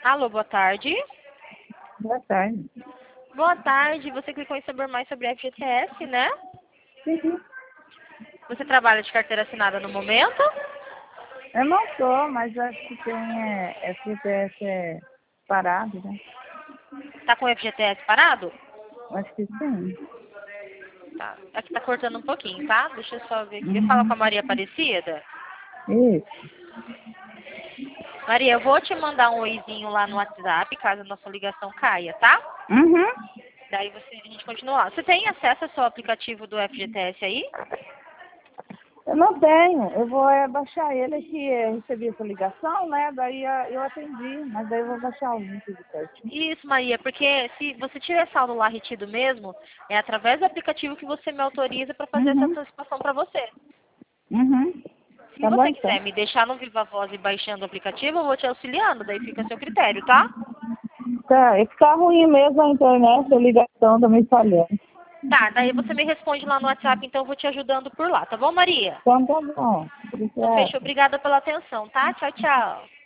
Alô, boa tarde. Boa tarde. Boa tarde, você clicou em saber mais sobre a FGTS, né? Sim. Você trabalha de carteira assinada no momento? Eu não sou, mas acho que tem FGTS parado, né? Tá com o FGTS parado? Acho que sim. Tá. Aqui tá cortando um pouquinho, tá? Deixa eu só ver aqui. Eu falo com a Uhum. Maria Aparecida. Isso. Maria, eu vou te mandar um oizinho lá no WhatsApp, caso a nossa ligação caia, tá? Uhum. Daí a gente continua. Você tem acesso ao seu aplicativo do FGTS aí? Eu não tenho. Eu vou baixar ele aqui. Eu recebi essa ligação, né? Daí eu atendi, mas daí eu vou baixar o link de certinho. Isso, Maria, porque se você tiver saldo lá retido mesmo, é através do aplicativo que você me autoriza para fazer essa Uhum. antecipação para você. Uhum. Se Tá bom você então. quiser me deixar no Viva Voz e baixando o aplicativo, eu vou te auxiliando, daí fica a seu critério, tá? Tá, é que tá ruim mesmo a internet, a ligação tá me falhando. Tá, daí você me responde lá no WhatsApp, então eu vou te ajudando por lá, tá bom, Maria? Então tá bom. Então, Obrigada. fechou. Obrigada pela atenção, tá? Tchau, tchau.